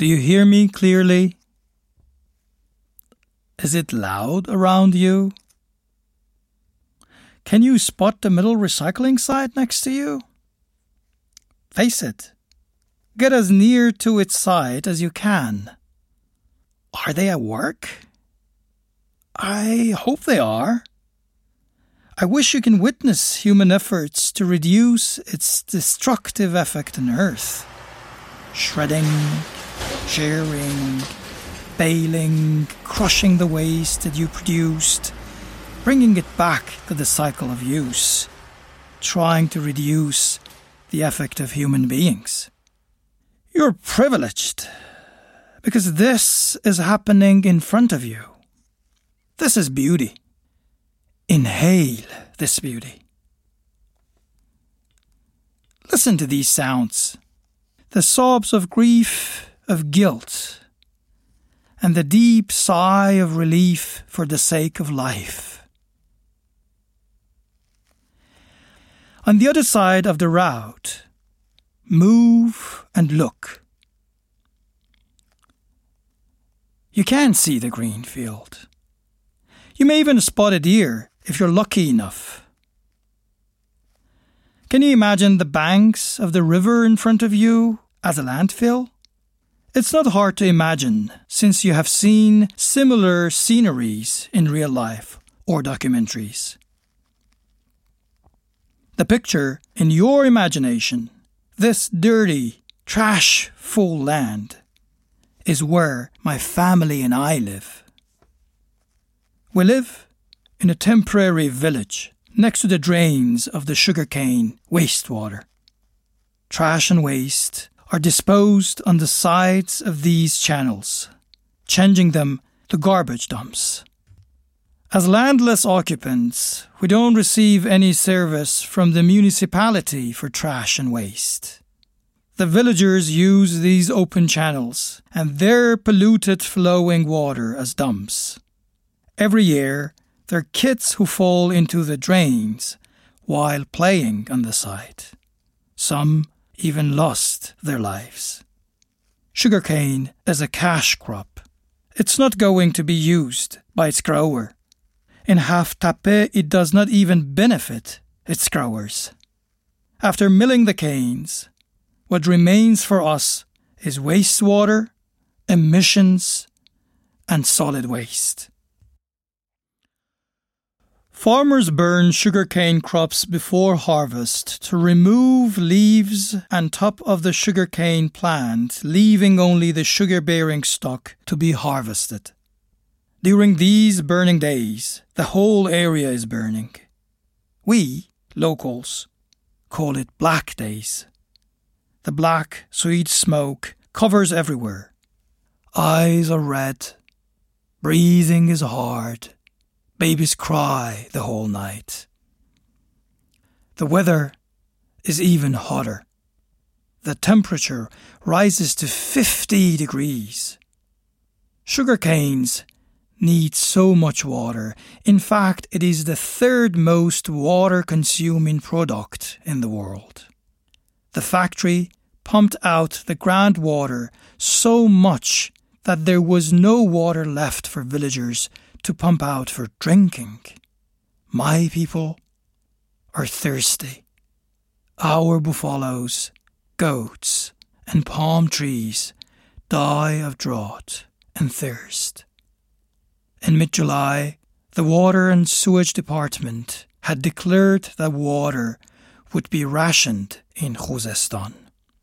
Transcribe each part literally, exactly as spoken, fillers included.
Do you hear me clearly? Is it loud around you? Can you spot the middle recycling site next to you? Face it. Get as near to its site as you can. Are they at work? I hope they are. I wish you can witness human efforts to reduce its destructive effect on Earth. Shredding, shearing, baling, crushing the waste that you produced, bringing it back to the cycle of use, trying to reduce the effect of human beings. You're privileged, because this is happening in front of you. This is beauty. Inhale this beauty. Listen to these sounds, the sobs of grief, of guilt, and the deep sigh of relief for the sake of life. On the other side of the route, move and look. You can see the green field. You may even spot a deer if you're lucky enough. Can you imagine the banks of the river in front of you as a landfill? It's not hard to imagine, since you have seen similar sceneries in real life or documentaries. The picture in your imagination, this dirty, trash-full land, is where my family and I live. We live in a temporary village next to the drains of the sugarcane wastewater. Trash and waste are disposed on the sides of these channels, changing them to garbage dumps. As landless occupants, we don't receive any service from the municipality for trash and waste. The villagers use these open channels and their polluted flowing water as dumps. Every year, there are kids who fall into the drains while playing on the site. Some even lost their lives. Sugarcane is a cash crop. It's not going to be used by its grower. In Haftapé, it does not even benefit its growers. After milling the canes, what remains for us is wastewater, emissions, and solid waste. Farmers burn sugarcane crops before harvest to remove leaves and top of the sugarcane plant, leaving only the sugar-bearing stalk to be harvested. During these burning days, the whole area is burning. We, locals, call it Black Days. The black, sweet smoke covers everywhere. Eyes are red. Breathing is hard. Babies cry the whole night. The weather is even hotter. The temperature rises to fifty degrees. Sugarcanes need so much water. In fact, it is the third most water-consuming product in the world. The factory pumped out the groundwater so much that there was no water left for villagers to pump out for drinking. My people are thirsty. Our buffaloes, goats, and palm trees die of drought and thirst. In mid-July, the Water and Sewage Department had declared that water would be rationed in Khuzestan.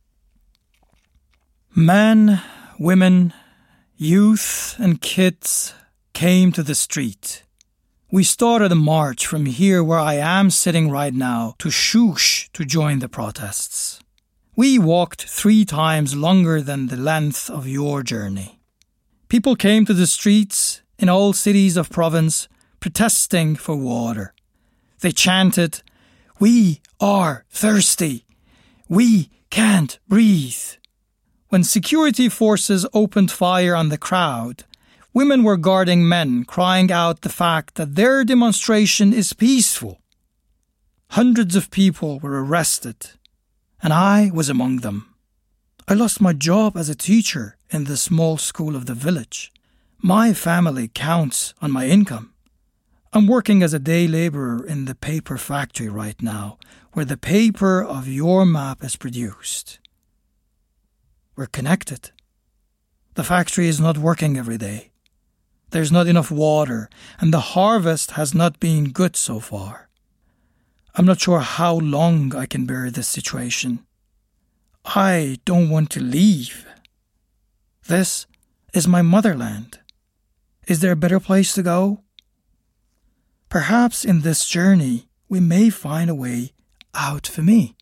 Men, women, youth, and kids came to the street. We started a march from here where I am sitting right now to Shush to join the protests. We walked three times longer than the length of your journey. People came to the streets in all cities of province protesting for water. They chanted, "We are thirsty. We can't breathe." When security forces opened fire on the crowd, women were guarding men, crying out the fact that their demonstration is peaceful. Hundreds of people were arrested, and I was among them. I lost my job as a teacher in the small school of the village. My family counts on my income. I'm working as a day labourer in the paper factory right now, where the paper of your map is produced. We're connected. The factory is not working every day. There's not enough water, and the harvest has not been good so far. I'm not sure how long I can bear this situation. I don't want to leave. This is my motherland. Is there a better place to go? Perhaps in this journey we may find a way out for me.